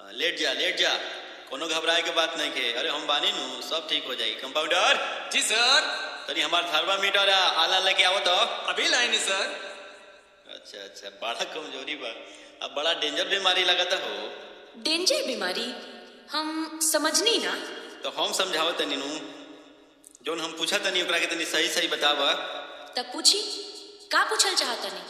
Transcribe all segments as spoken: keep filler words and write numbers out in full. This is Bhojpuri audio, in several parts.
लेट जा लेट जा, कोनो घबराए के बात नहीं के। अरे हम बानी नु, सब ठीक हो जाई। कंपाउंडर जी सर। तनी हमार थर्मामीटर आला लेके आवो तो। अभी लाइन सर। अच्छा अच्छा, बड़ा कमजोरी बा। अब बड़ा डेंजर बीमारी लगता हो। डेंजर बीमारी हम समझनी ना। तो हम समझाओ तनी नु, जोन हम पूछा तनी ओकरा के तनी सही सही बतावा। तब पूछी का पूछल चाहतनी।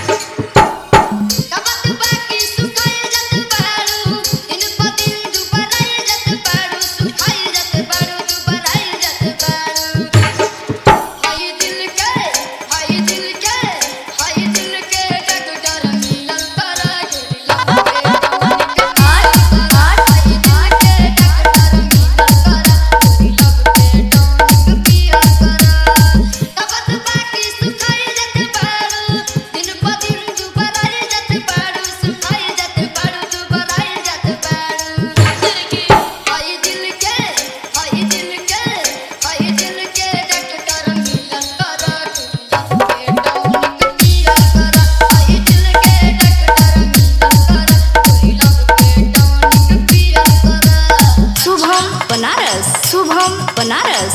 शुभम बनारस।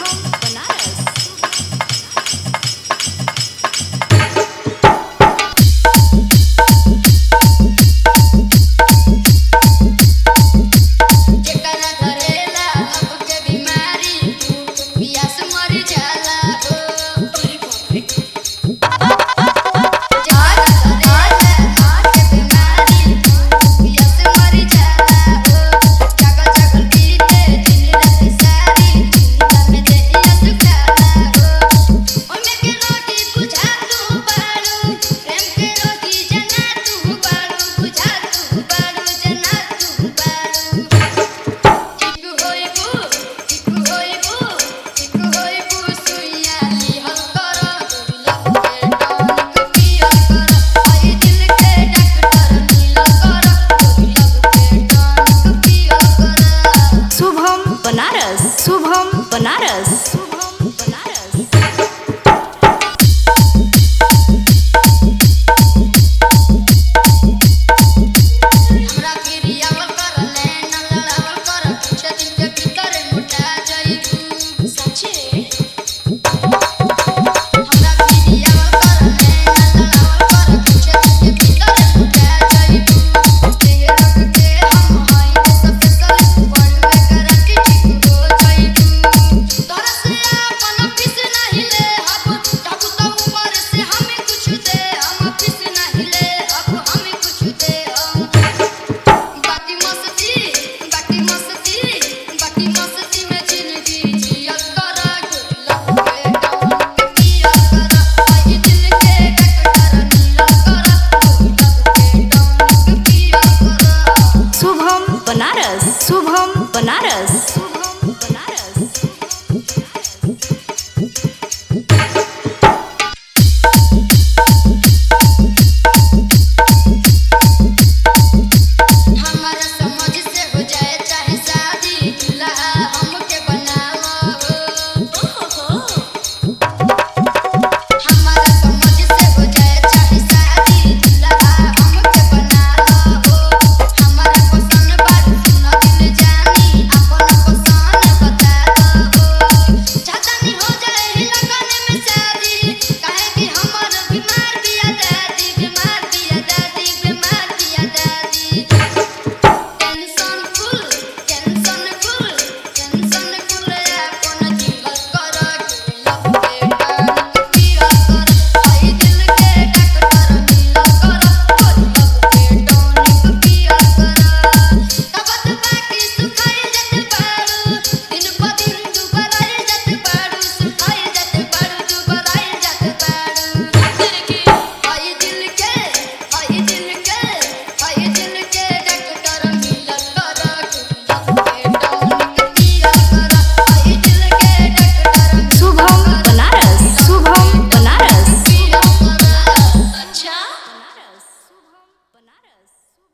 शुभम बनारस। शुभम बनारस।